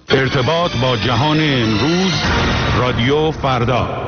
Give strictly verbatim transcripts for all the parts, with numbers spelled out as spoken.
ارتباط با جهان امروز، رادیو فردا.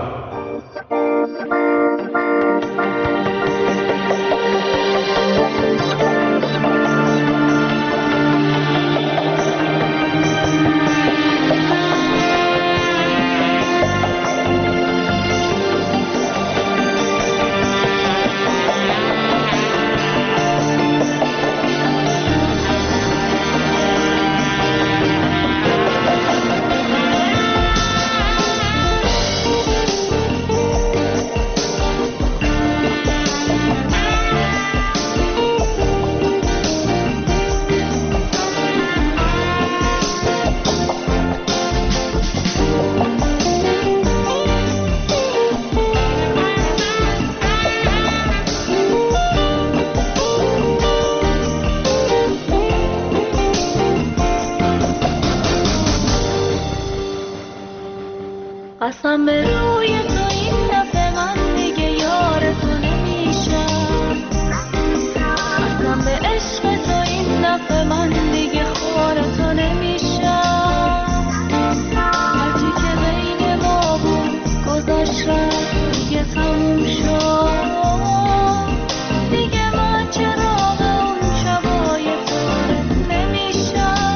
قسم به روی تو این دفعه من دیگه یار تو نمیشم، قسم به عشق تو این دفعه من دیگه خور تو نمیشم. هرچی که بین ما بود گذشت رفت دیگه تموم شد، دیگه من چراغ اون شبای تارت نمیشم،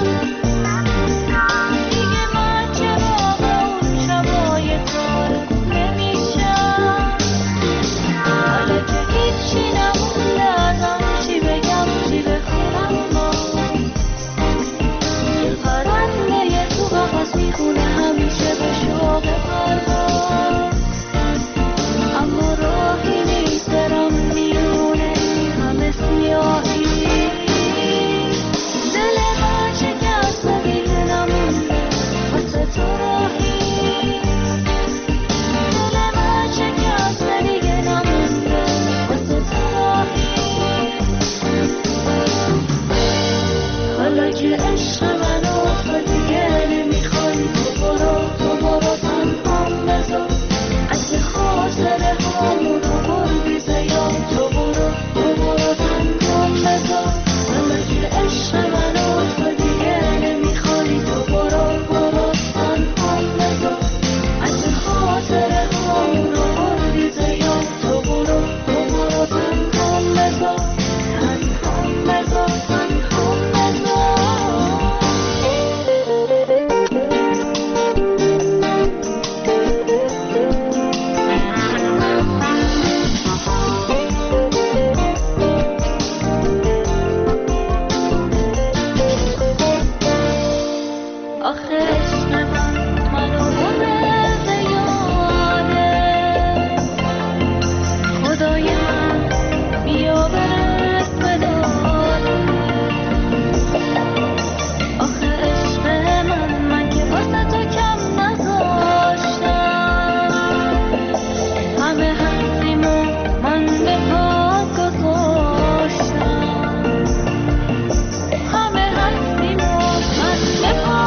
دیگه من چراغ اون شبای تارت نمیشم. حالا که هیچی نمونده ازم، چی بگم چی بخونم ما، یه پرنده تو قفس میخونه همیشه به شوق پرواز، اما راهی نیست برم میونه این همه سیاهی. دل من شکسته دیگه نمونده واسه تو راهی، دل من شکسته دیگه نمونده واسه تو راهی. حالا که عشق منو تو دیگه نمیخوای، تو برو تو برو تنهام بذار، اگه خاطره هامونو بردی زیاد، تو برو تو برو تنهام بذار. حالا که عشق منو تو دیگه نمیخوای، تو برو برو تنهام بذار، اگه خاطره هامونو بردی زیاد، تو برو تو برو تنهام بذار، تنهام بذار، تنهام بذار. آخه عشق من منو بره به یاده، خدای من بیا برس به داده. آخه عشق من من که واسه تو کم نذاشتم، همه حرفیمو من به پا گذاشتم، همه حرفیمو من به پا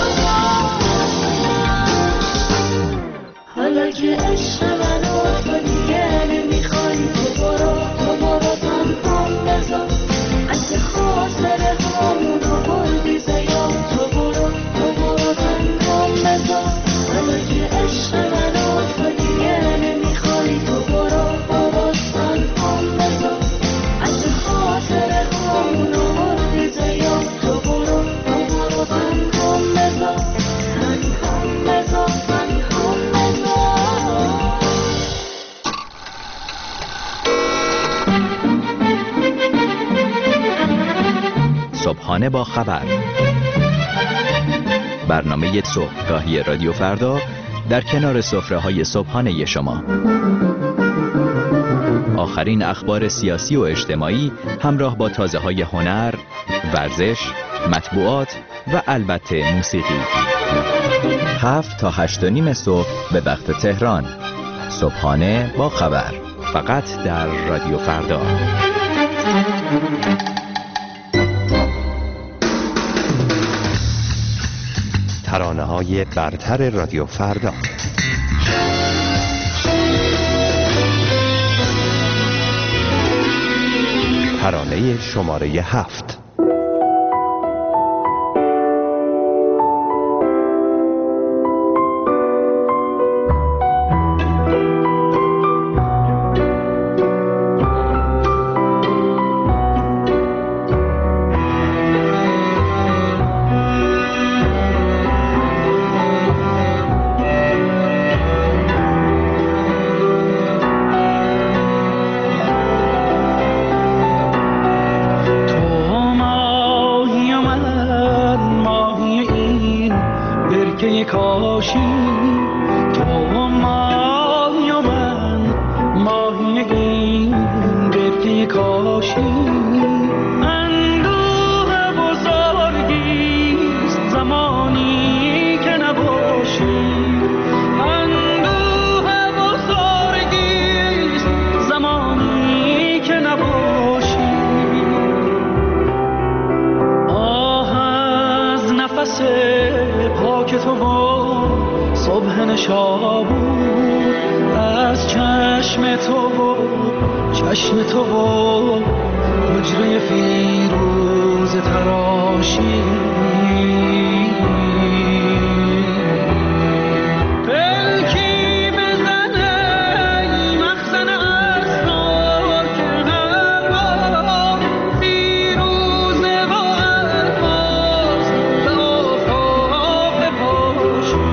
حالا که عشق منو تو دیگه نمیخوای، تو برو تو برو تنهام بذار، اگه خاطره هامونو بردی زیاد، تو برو تو برو تنهام بذار. حالا که عشق منو تو دیگه نمیخوای، تو برو برو تنهام بذار، اگه خاطره هامونو بردی زیاد، تو برو تو برو تنهام بذار، تنهام بذار، تنهام بذار. صبحانه با خبر، برنامه صبحگاهی رادیو فردا در کنار سفره‌های صبحانه شما. آخرین اخبار سیاسی و اجتماعی همراه با تازه‌های هنر، ورزش، مطبوعات و البته موسیقی. هفت تا هشت و نیم صبح به وقت تهران. صبحانه با خبر، فقط در رادیو فردا. ترانه‌های برتر رادیو فردا. ترانه شماره هفت. برکه کاشی تو ماهی و من ماهی این برکه کاشی اندوه بزرگیست زمانی که نباشی اندوه بزرگیست زمانی که نباشی آه از نفس پاک تو و صبح نشابور از چشم تو و چشم تو و حجره فیروز تراشی پلکی بزنه ای مخزن اسرار که هر بار فیروزه و الفاظ به آفاق بپاشی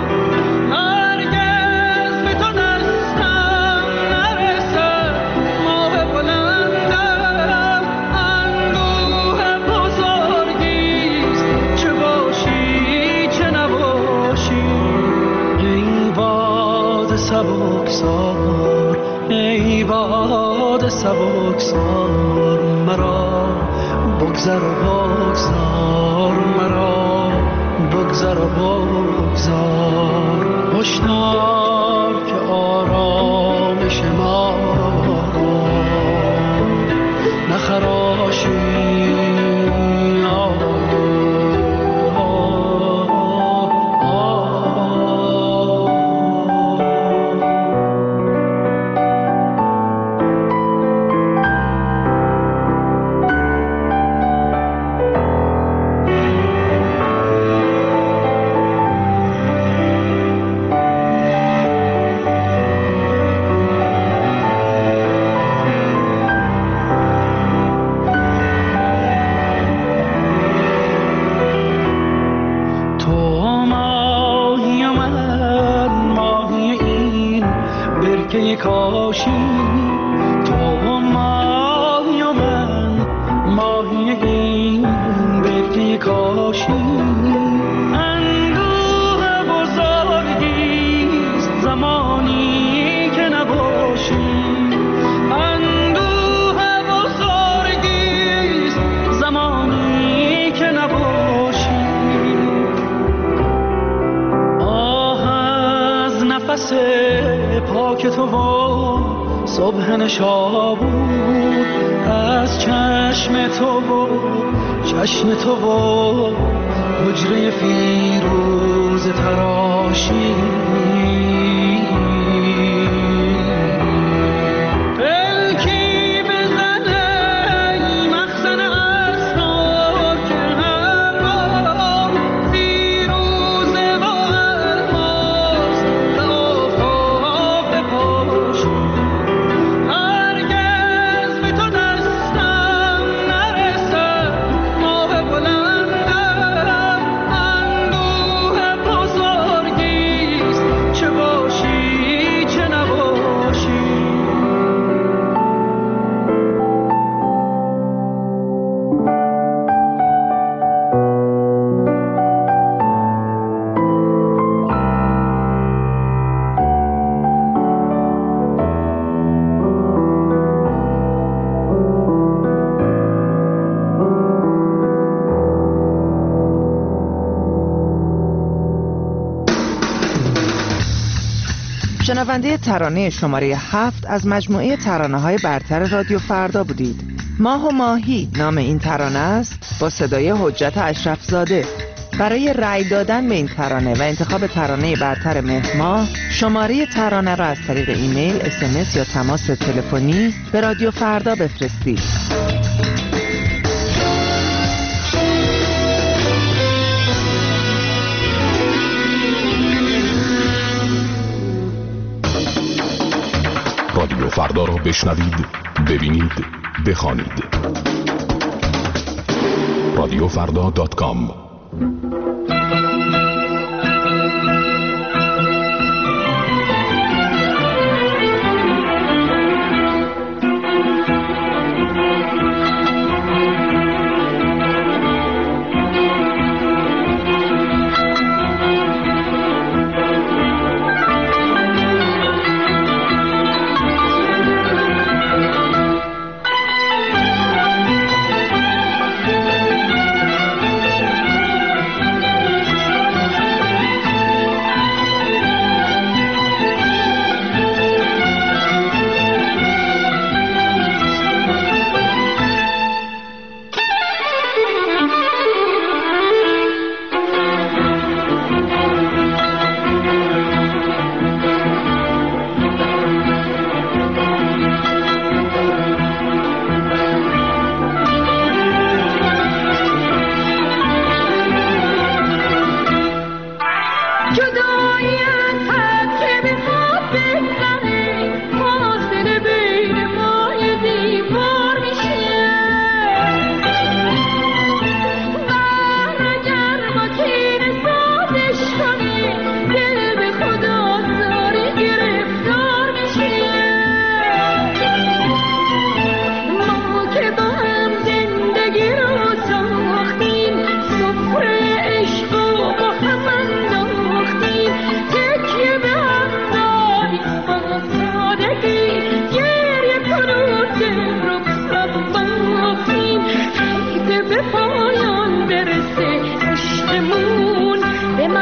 هرگز به تو دستم نرسد ماه بلندم اندوه بزرگیست چه باشی چه نباشی ای باد سبکسار ای باد سبکسار مرا بگذر و بگذار مرا بگذر و بگذار هشدار که آرامش ما نخراشی کاشی تو ماهی و من ماهی این برکه کاشی اندوه بزرگیست زمانی که نباشی اندوه بزرگیست زمانی که نباشی آه از نفس پاک تو و صبح نشابور از چشم تو و چشم تو و حجره فیروز تراشی پلکی بزنه ای مخزن اسرار که هر بار فیروزه و الفاظ به آفاق بپاشی هرگز به تو دستم نرسد ماه بلندم اندوه بزرگیست چه باشی چه نباشی شنونده ترانه شماره هفت از مجموعه ترانه‌های برتر رادیو فردا بودید. ماه و ماهی نام این ترانه است با صدای حجت اشرف زاده. برای رأی دادن به این ترانه و انتخاب ترانه برتر مهر ماه شماره ترانه را از طریق ایمیل، اس ام اس یا تماس تلفنی به رادیو فردا بفرستید. رادیو فردا را بشنوید، ببینید، بخوانید. رادیو فردا دات کام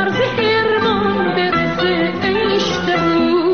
مرز حرمان برسه عشقمون.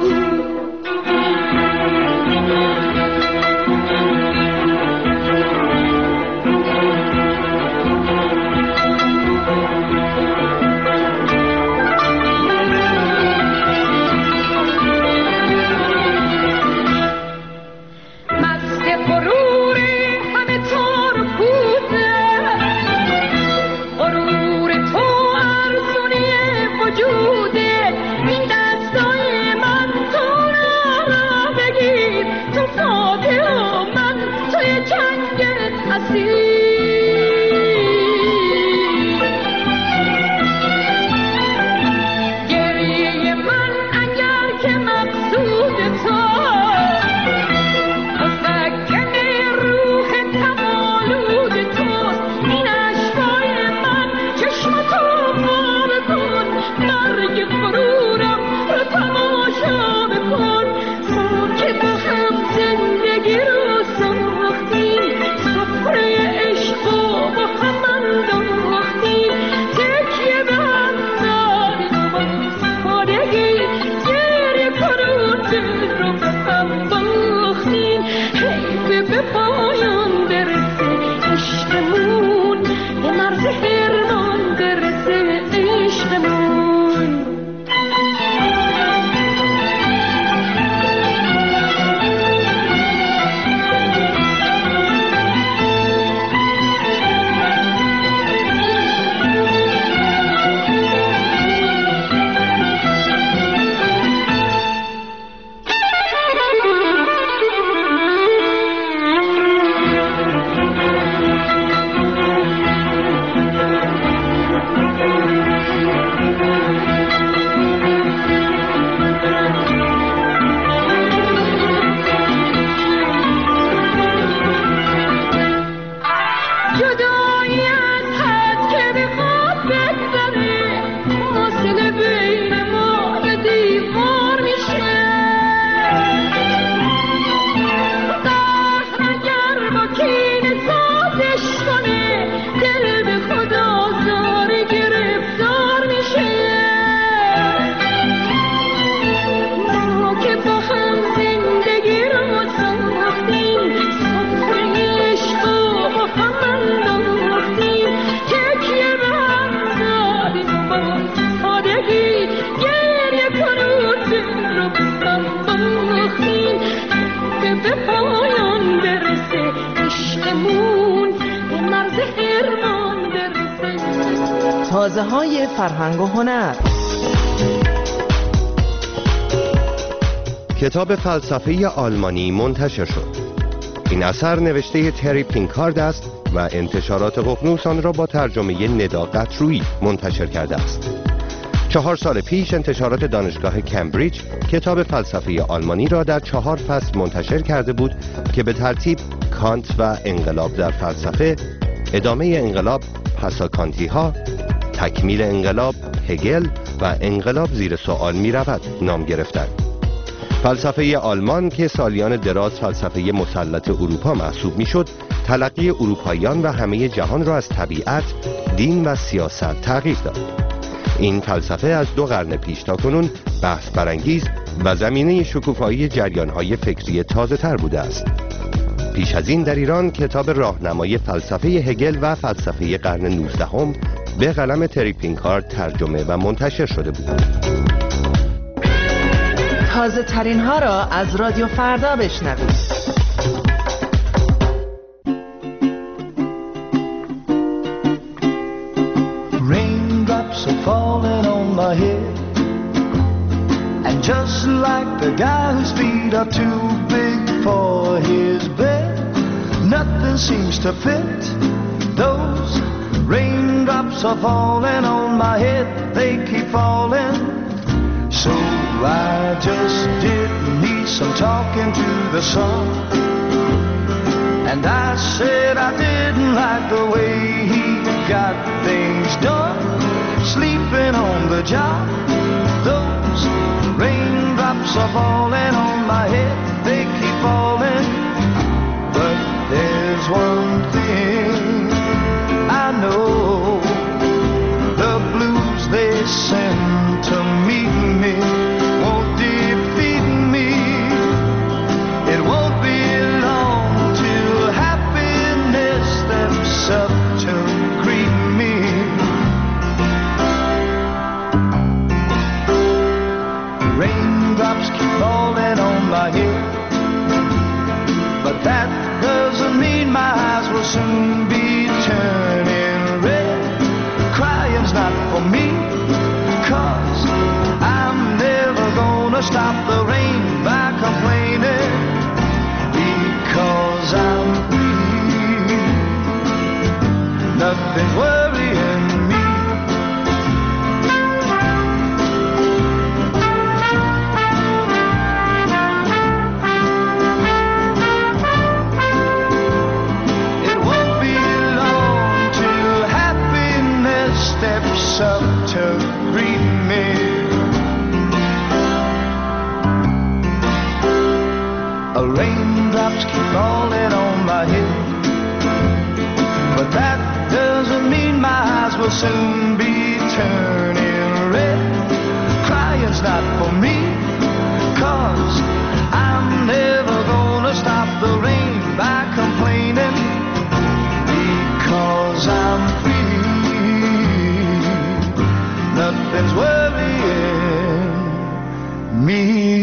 تازه‌های فرهنگ و هنر. کتاب فلسفه آلمانی منتشر شد. این اثر نوشته تری پینکارد است و انتشارات ققنوس آن را با ترجمه ندا قطرویی منتشر کرده است. چهار سال پیش انتشارات دانشگاه کمبریج کتاب فلسفه آلمانی را در چهار فصل منتشر کرده بود که به ترتیب کانت و انقلاب در فلسفه، ادامه انقلاب پساکانتی ها، تکمیل انقلاب هگل و انقلاب زیر سوال می رود نام گرفتند. فلسفه آلمان که سالیان دراز فلسفه مسلط اروپا محسوب می شد، تلقی اروپاییان و همه جهان را از طبیعت، دین و سیاست تغییر داد. این فلسفه از دو قرن پیش تا کنون بحث برانگیز و زمینه شکوفایی جریان‌های فکری تازه تر بوده است. پیش از این در ایران کتاب راهنمای فلسفه هگل و فلسفه قرن نوزدهم به قلم تری پینکارد ترجمه و منتشر شده بود. تازه ترین ها را از رادیو فردا بشنوید. Raindrops are falling on my head, and just like the guy whose feet are too big for his bed, nothing seems to fit. Those raindrops are falling on my head, they keep falling. So I just did need some talking to the sun, and I said I didn't like the way he got things done, sleeping on the job. Those raindrops are falling on my head, they keep falling. But there's one thing I know, the blues they sent to meet me won't defeat me. It won't be long till happiness steps up to greet me. Raindrops keep falling on my head, but that doesn't mean my eyes will soon be turning red. Crying's not for me, 'cause I'm never gonna stop the rain by complaining, because I'm free. Nothing's worrying me. Steps up to greet me. A raindrops keep falling on my head, but that doesn't mean my eyes will soon be turning red. Crying's not for me, 'cause I'm never gonna stop the rain by complaining, because I'm free. Nothing's worrying me.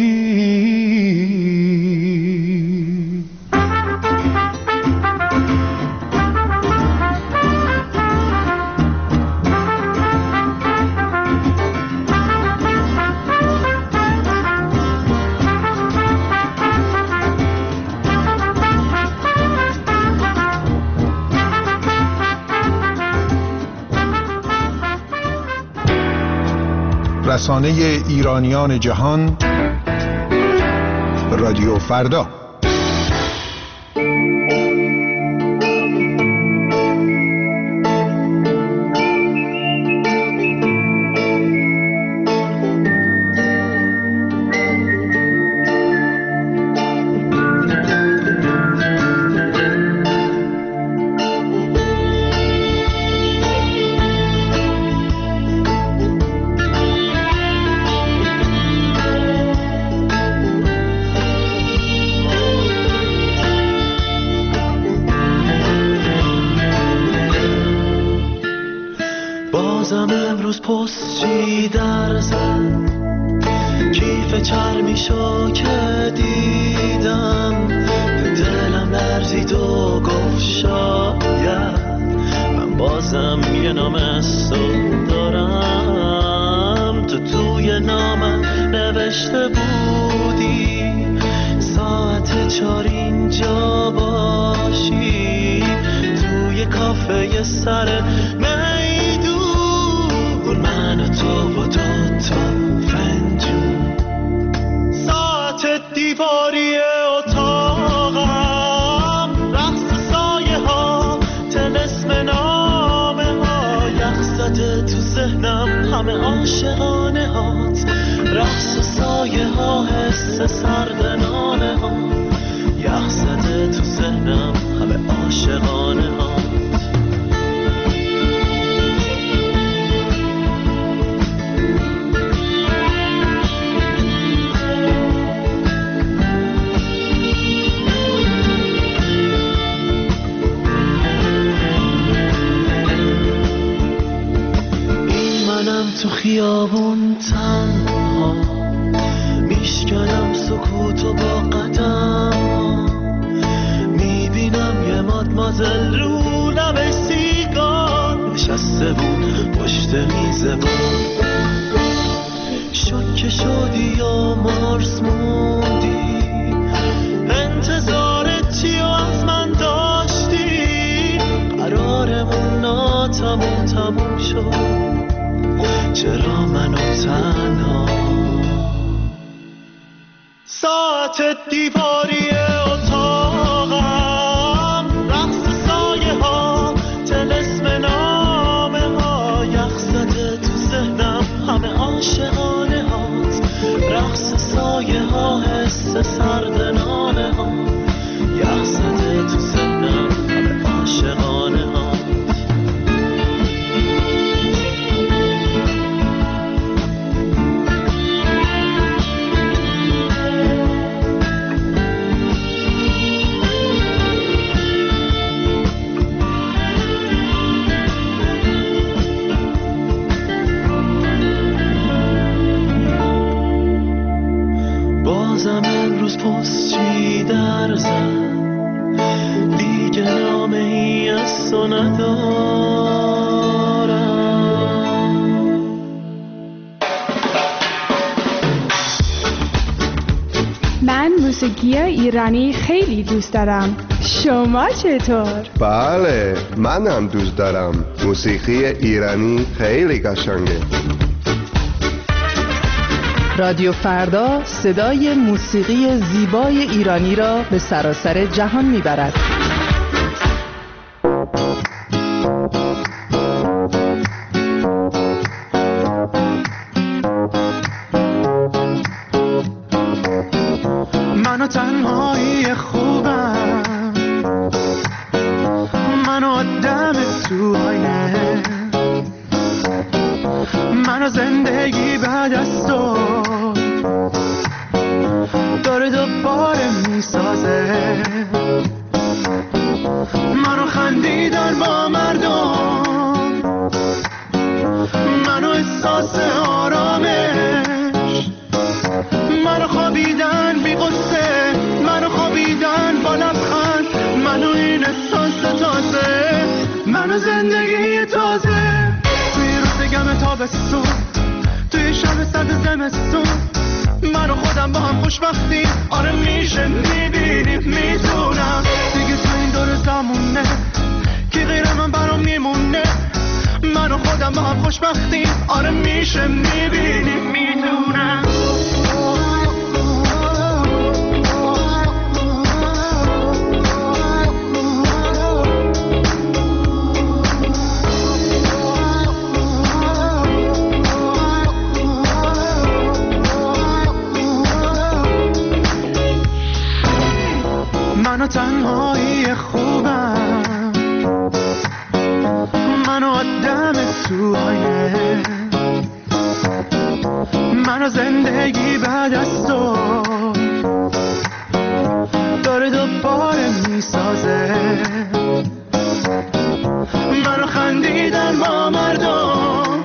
رسانه ایرانیان جهان، رادیو فردا. بازم امروز پستچی در زد، کیف چرمیشو که دیدم دلم لرزید و گفت شاید من بازم یه نام از تو دارم. تو توی نامم نوشته بودی ساعت چار اینجا باشی، توی کافه سر من و تو و دو تا فنجون، ساعت دیواری اتاقم، رقص سایه ها، طلسم نامه ها، یخ زده تو ذهنم همه عاشقانه هات، رقص سایه ها، حس سرد نامه ها، یخ زده تو ذهنم همه عاشقانه هات. تو خیابون تنها میشکنم سکوتو با قدم، میبینم یه مادمازل رو لب سیگار نشسته بود پشت میز بار، شوکه شدی یا مارس موندی، انتظارت چی و از من داشتی، قرارمون ناتموم تموم شد، چرا منو تنها، ساعت دیواری اتاقم، رقص سایه ها، طلسم نامه ها، یخ زده تو ذهنم همه عاشقانه هات، رقص سایه ها، حس سرد نامه ها، یخ زده تو ذهنم همه عاشقانه هات. پر زد، دیگه نامه ای از تو ندارم. من موسیقی ایرانی خیلی دوست دارم. شما چطور؟ بله، منم دوست دارم. موسیقی ایرانی خیلی قشنگه. رادیو فردا صدای موسیقی زیبای ایرانی را به سراسر جهان میبرد. منو تنهایی خوبم، منو آدم توهایه، منو زندگی بعد از تو داره دوباره میسازه، منو خندیدن با مردم، منو احساس آرامش، منو خوابیدن بی قصه، منو خوابیدن با لبخند، منو این احساس تازه، منو زندگی تازه. توی روز گم تابستون، توی شب سرد زمستون، من و خودم با هم خوشبختیم. آره میشه میبینیم میتونم دیگه تو این دور زمونه کی غیر من برام میمونه. من و خودم با هم خوشبختیم. آره میشه میبینیم میتونم. منو تنهایی خوبم، منو آدم توهایه، منو زندگی بعد از تو داره دوباره میسازه، منو خندیدن با مردم،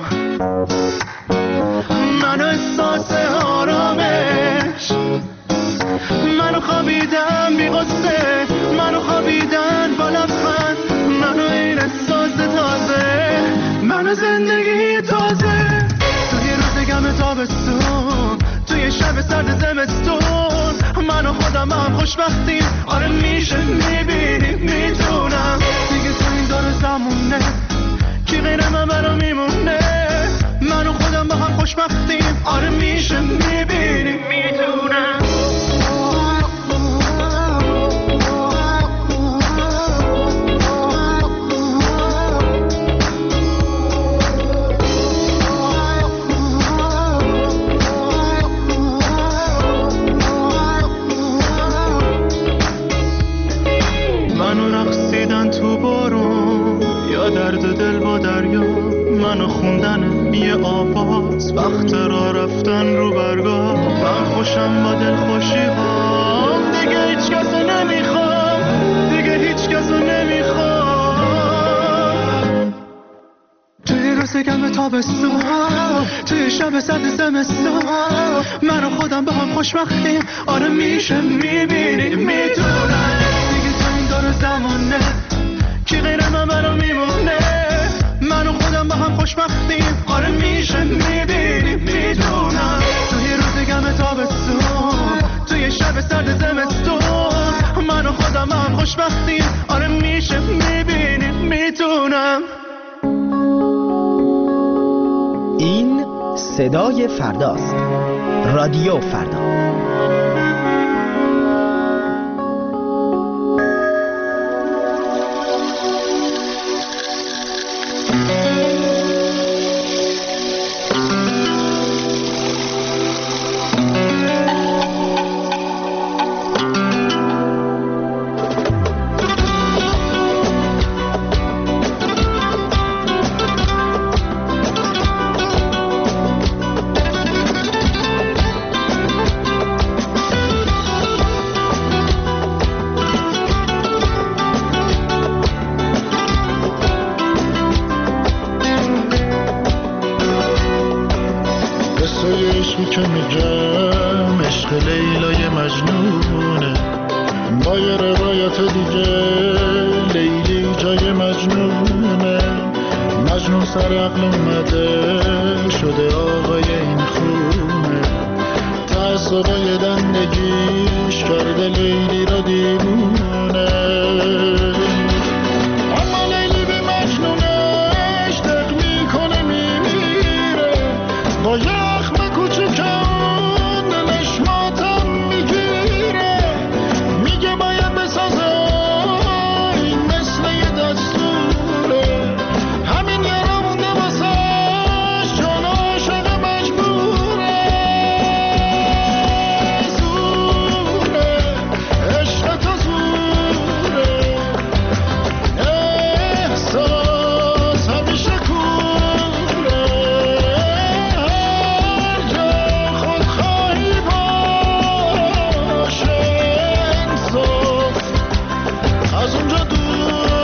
منو احساس آرامش، منو خوابیدن بی غصه، منو خوابیدن با لبخند، منو این احساس تازه، منو زندگی تازه. توی روز گم تابستون، توی شب سرد زمستون، منو خودم هم خوشبختیم. آره میشه میبینیم میتونم دیگه تو این دور زمونه کی غیر من برام میمونه. منو خودم با هم خوشبختیم. آره میشه میبینیم میتونم. تو بارون یا درد دل با دریا، منو خوندن یه آواز، وقت را رفتن رو برگاه. من خوشم با دل خوشی ها، دیگه هیچ کسو نمیخوام، دیگه هیچ کسو نمیخوام. توی روز گم تابستون، توی شب سرد زمستون، منو خودم با هم خوشبختیم. آره میشه میبینیم میتونم دیگه تو این دور زمونه کی غیر من برام میمونه. من و خودم با هم خوشبختیم. آره میشه میبینیم میدونم توی روز گم تابستون، توی شب سرد زمستون، من و خودم با هم خوشبختیم. آره میشه میبینیم میدونم. این صدای فرداست. رادیو فردا. که میگم عشق لیلای مجنونه، با یه روایت دیگه لیلی جای مجنونه، مجنون سر عقل اومده شده آقای این خونه، تعصبای دندگیش کرده لیلی را دیوونه، اما لیلی به مجنونش دق میکنه میمیره، با یخم کوچکان دلش ماتم میگیره، میگه باید بسازه این مثل یه دستوره، همین یارا مونده واسش چون عاشق مجبوره، زوره عشق تو زوره، احساس همیشه کوره، هر جا خودخواهی باشه انصاف از اونجا دوره.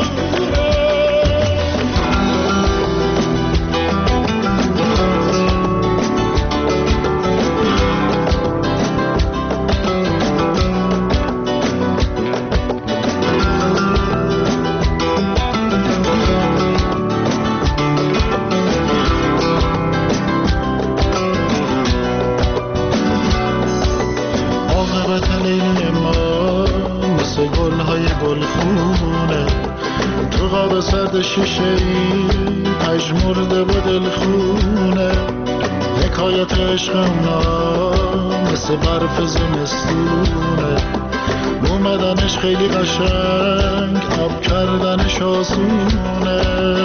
عاقبت لیلی ما مثل گلهای گلخونه، تو قاب سرد شیشه ای پژمرده با دلخونه، حکایت عشق اونا مثل برف زمستونه، اومدنش خیلی قشنگ آب کردنش آسونه،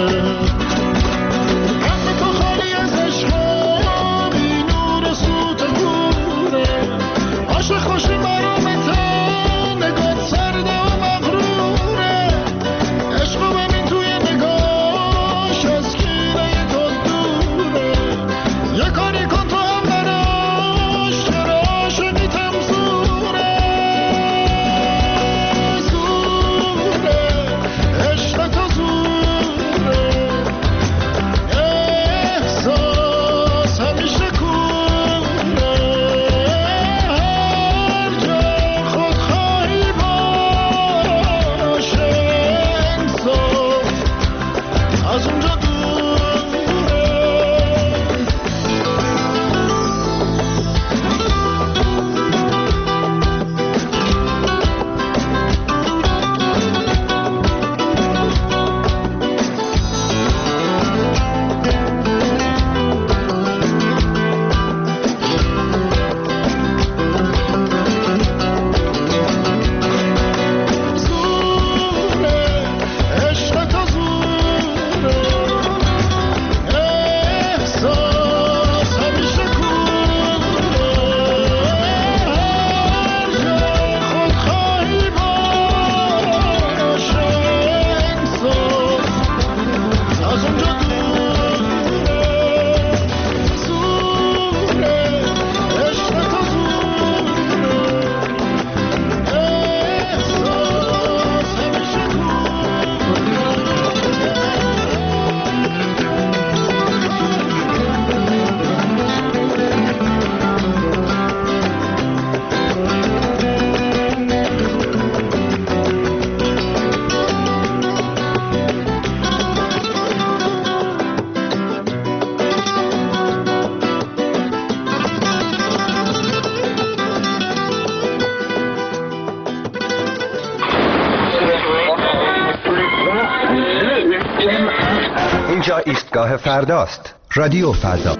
قلب تو خالی از عشقا بی نور و سوت گوره، عاشق خوشی مرامته نگات سرده و مغروره، عشقو ببین توی نگاش از کینه تو دوره، یه کاری کن تو هم براش چرا عاشقیتم زوره، زوره عشق تو زوره، احساس همیشه کوره، هر جا خودخواهی باشه انصاف از اونجا دوره. زوره عشق تو زوره، احساس همیشه کوره، هر جا خودخواهی باشه انصاف از اونجا دوره، زوره عشق تو زوره، احساس همیشه اینجا ایستگاه فرداست. رادیو فردا.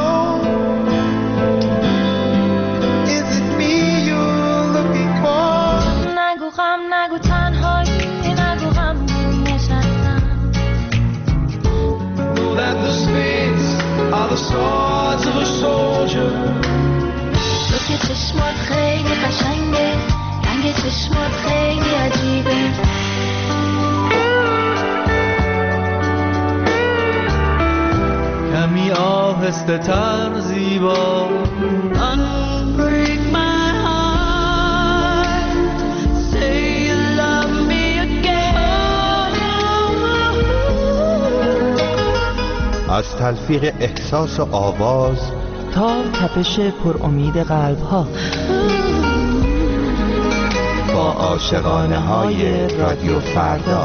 نگو غم نگو تنهایی نگو غم نشستم، Know that the spades are the swords of a soldier. تو که چشمات خیلی قشنگه، رنگ چشمات خیلی عجیبه، کمی آهسته تر زیبا. Unbreak my heart, say you love me again. از تلفیق احساس و آواز تا تپش پر امید قلب ها، با عاشقانه های رادیو فردا.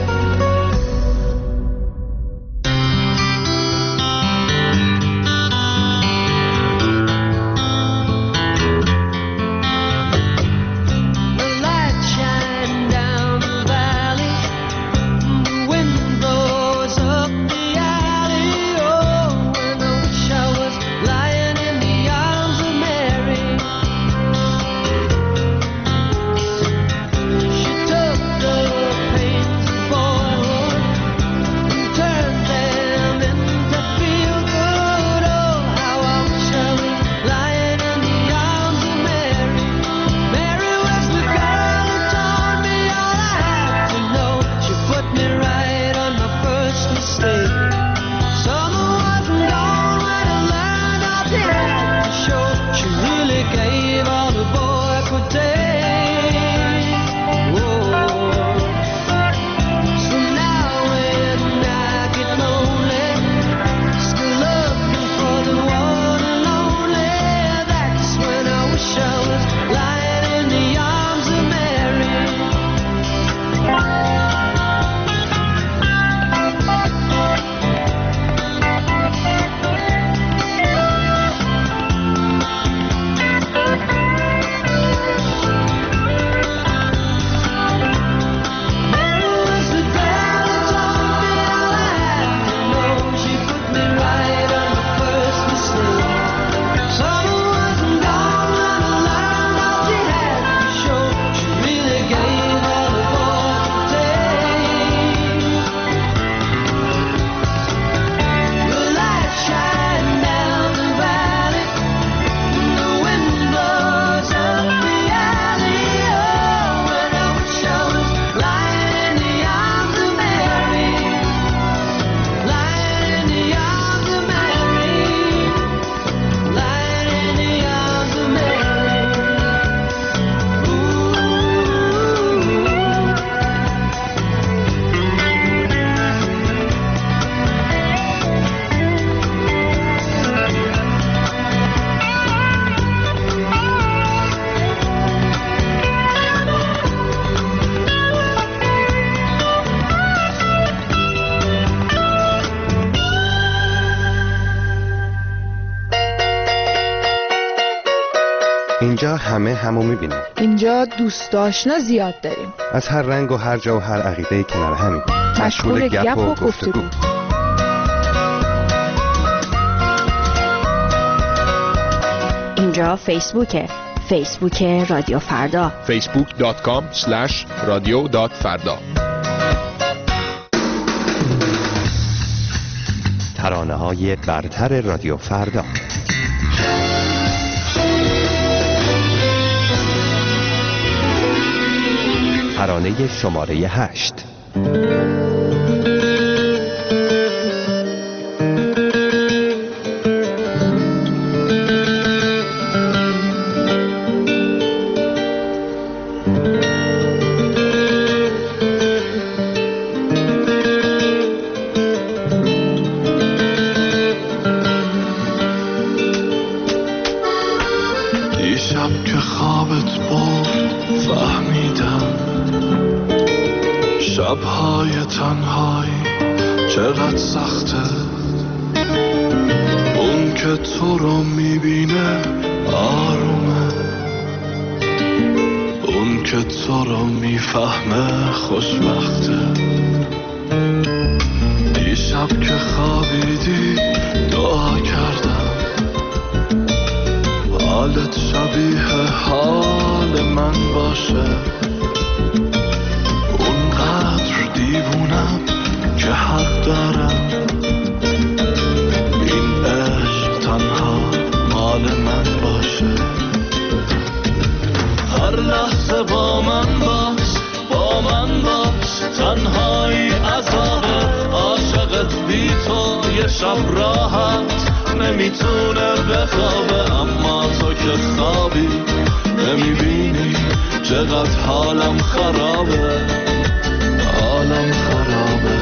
اینجا همه همو میبینیم. اینجا دوست آشنا زیاد داریم. از هر رنگ و هر جا و هر عقیده کنار همین. مشغول گپ و گفتگو. اینجا فیسبوکه. فیسبوک رادیو فردا. فیسبوک دات کام اسلش رادیو دات فردا. ترانه های برتر رادیو فردا. ترانه شماره هشت. دیشب که خوابت برد فهمیدم شب‌های تنهایی چقدر سخته. اون که تو رو میبینه آرومه، اون که تو رو میفهمه خوشبخته. دیشب که خوابیدی دعا کردم حالت شبیه حال من باشه. اونقدر دیوونم که حق دارم این عشق تنها مال من باشه. هر لحظه با من باش، با من باش، تنهایی عذابه. عاشقت بی تو یه شب راحت نمیتونه بخوابه. اما تو که خوابی نمیبینی چقدر حالم خرابه، حالم خرابه.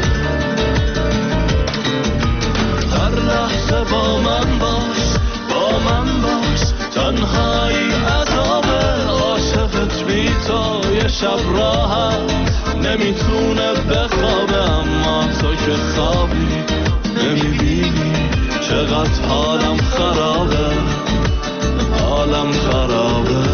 هر لحظه با من باش، با من باش، تنهایی عذابه. عاشقت بی تو یه شب راحت نمیتونه بخوابه، اما تو که خوابی نمیبینی چقدر حالم خرابه، حالم خرابه.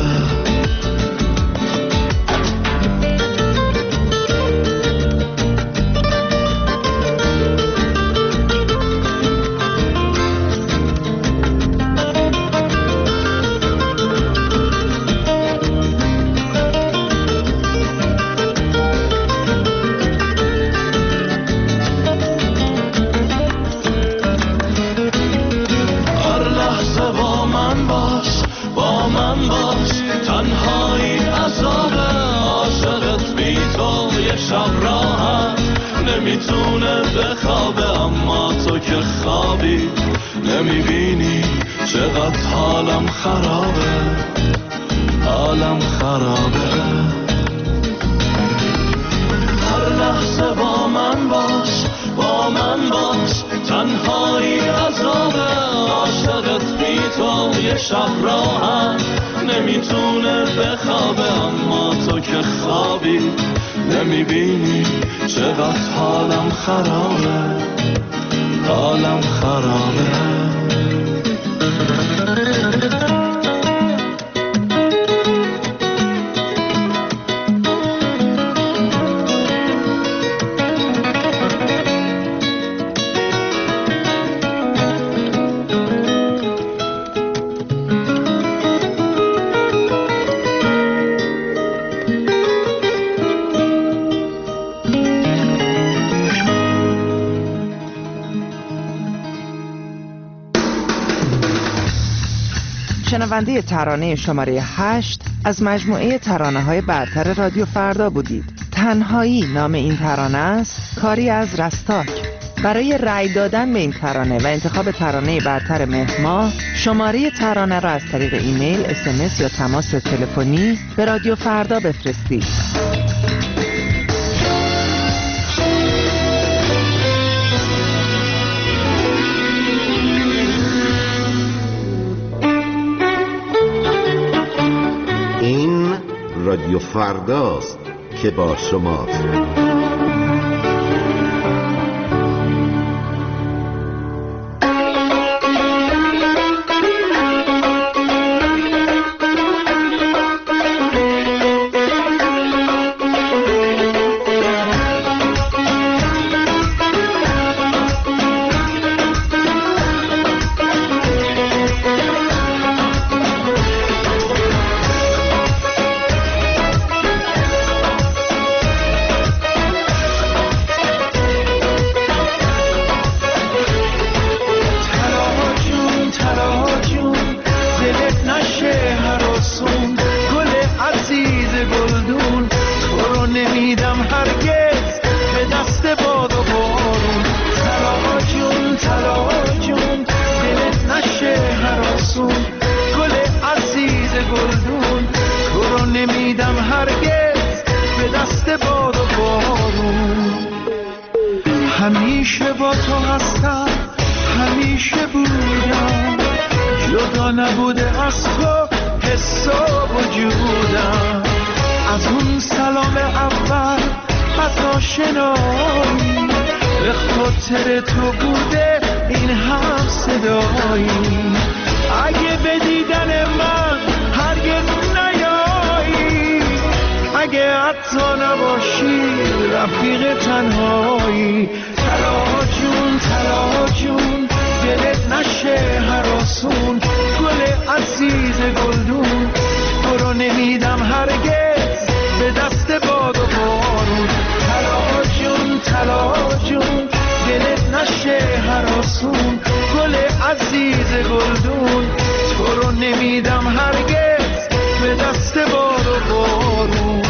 نمیتونه بخوابه، اما تو که خوابی نمیبینی چقدر حالم خرابه، حالم خرابه. هر لحظه با من باش، با من باش، تنهایی عذابه، عاشقت بی تو یه شب راحت نمیتونه بخوابه، اما تو که خوابی نمیبینی چقدر حالم خرابه، حالم خرابه. شنونده ترانه شماره هشت از مجموعه ترانه‌های برتر رادیو فردا بودید. تنهایی نام این ترانه است، کاری از رستاک. برای رأی دادن به این ترانه و انتخاب ترانه برتر مهر ماه، شماره ترانه را از طریق ایمیل، اس ام اس یا تماس تلفنی به رادیو فردا بفرستید. رادیو فرداست که با شماست. همیشه با تو هستم، همیشه بودم، جدا نبوده از تو حس و وجودم. از اون سلام اول از آشنایی به خاطر تو بوده این هم صدایی. اگه به دیدن من هرگز نیایی، اگه حتی نباشی رفیق تنهایی. تلا جون تلا جون دلت نشه هراسون، گل عزیز گلدون تو رو نمیدم هرگز به دست باد و بارون. تلا جون تلا جون دلت نشه هراسون، گل عزیز گلدون تو رو نمیدم هرگز به دست باد و بارون.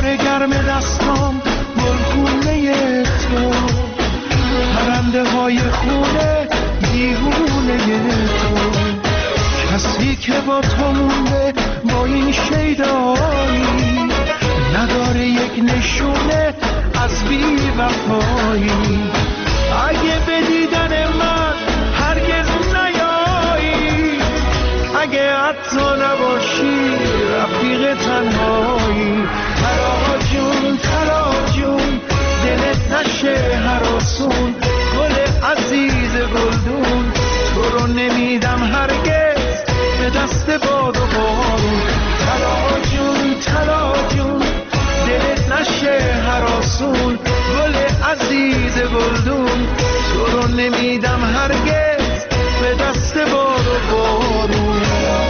های شیدایی نداره یک نشونه از بی وفایی. اگه به دیدن من هرگز نیایی، اگه حتی نباشی رفیق تنهایی. ترا جون ترا جون دلت نشه هراسون، گل عزیز گلدون تو رو نمیدم هرگز به دست باد و بارون. ترا جون ترا جون دلت نشه هراسون، گل عزیز گلدون تو رو نمیدم هرگز به دست باد و بارون.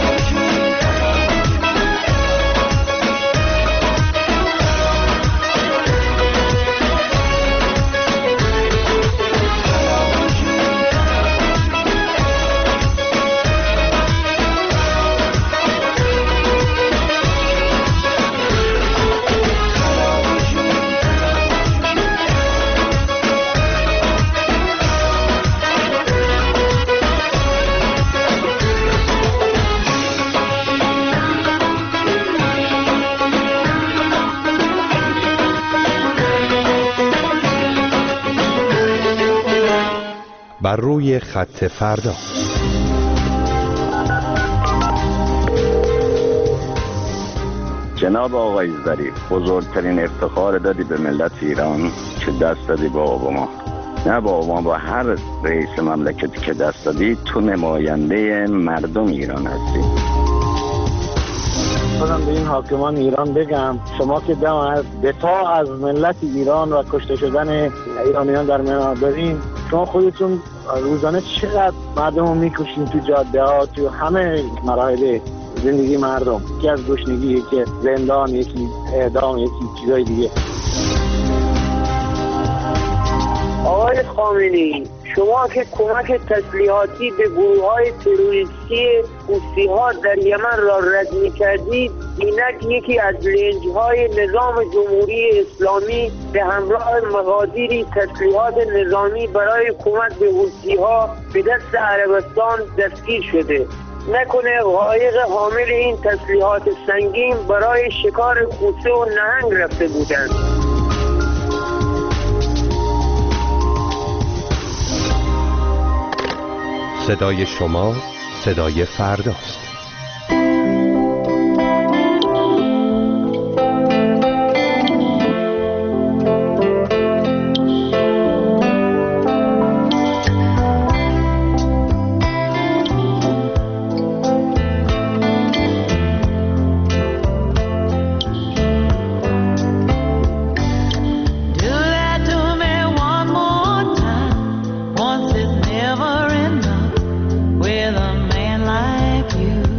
بر روی خط فردا. جناب آقای ظریف، بزرگترین افتخار دادی به ملت ایران که دست دادی با اوباما. نه با اوباما، با هر رئیس مملکتی که دست دادی تو نماینده مردم ایران هستی. خودم به این حاکمان ایران بگم شما که دم از دفاع از ملت ایران و کشته شدن ایرانیان در منار دارین، شما خودتون روزانه چقدر مردم رو میکشین تو جاده ها، تو همه مراحل زندگی مردم، یکی از گشنگی، یکی زندان، یکی اعدام، یکی چیزای دیگه. آقای خامنه‌ای، شما که کمک تسلیحاتی به گروه‌های تروریستی حوثی‌ها در یمن را رد می‌کردید، اینک یکی از لنج‌های نظام جمهوری اسلامی به همراه مقادیری تسلیحات نظامی برای کمک به حوثی‌ها به دست عربستان دستگیر شده. نکنه قایق حامل این تسلیحات سنگین برای شکار کوسه و نهنگ رفته بودند. صدای شما صدای فرداست. With a man like you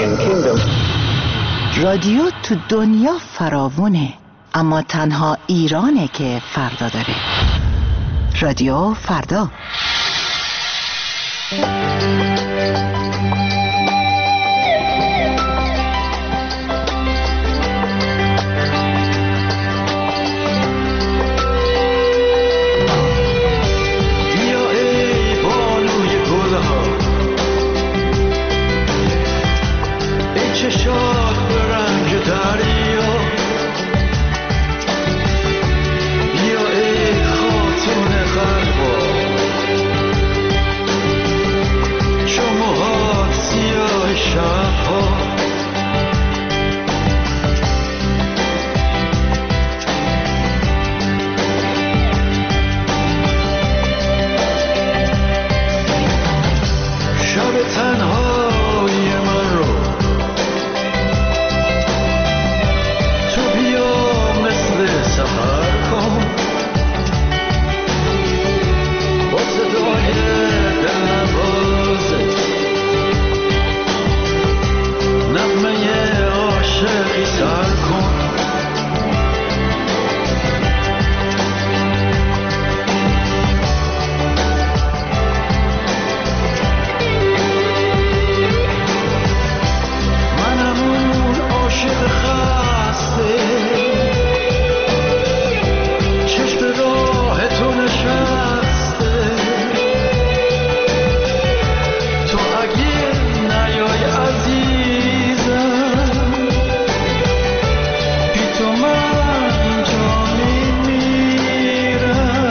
United Kingdom. رادیو تو دنیا فراوونه، اما تنها ایرانه که فردا داره. رادیو فردا. چشات به رنگ دریا، بیا ای خاتون قلبا، چون موهات سیاه شبها، شب تنهای من رو سفر کن، با صدای دلنوازت نغمه عاشقی سر کن. منم اون عاشق خسته، چشم راه تو نشسته، تو اگه نیای عزیزم، بی تو من اینجا میمیرم.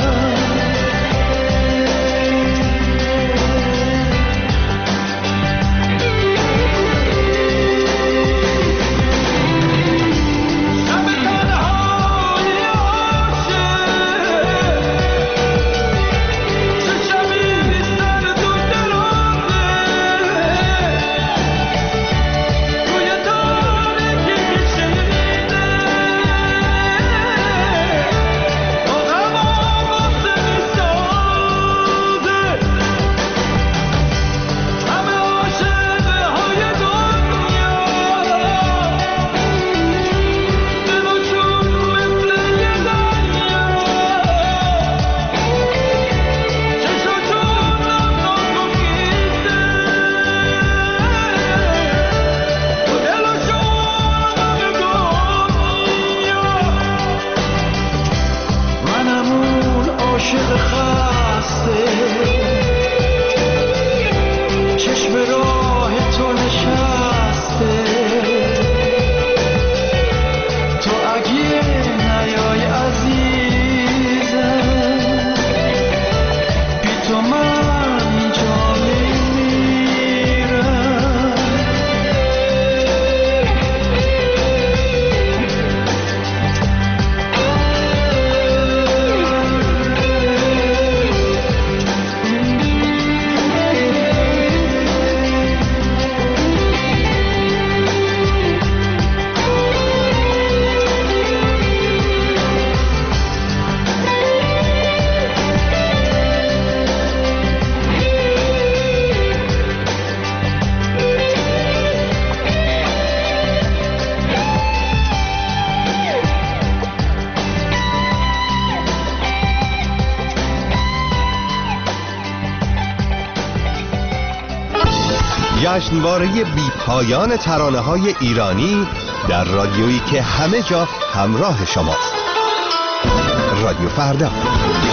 جشنواره بی پایان ترانه‌های ایرانی در رادیویی که همه جا همراه شماست. رادیو فردا.